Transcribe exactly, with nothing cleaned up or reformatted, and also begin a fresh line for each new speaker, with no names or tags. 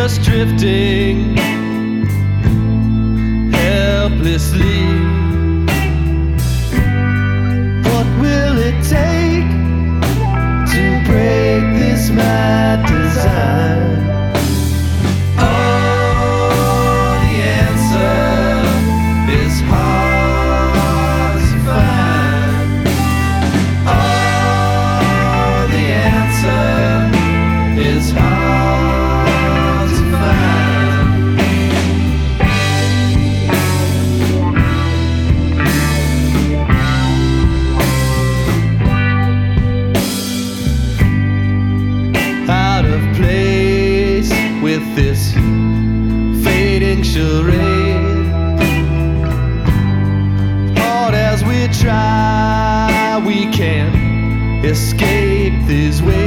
just drifting helplessly. What will it take to break this mad design? Oh, the answer is hard to find. Oh, the answer is hard to find. Out of place with this fading charade. Hard as we try, we can't escape these waves.